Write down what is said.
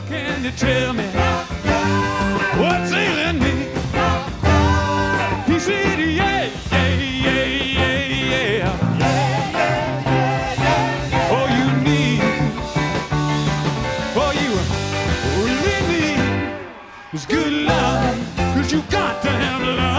can you tell me what's ailing me? He said, yeah, yeah, yeah, yeah, yeah. All you need, all you really need is good love, 'cause you got to have love.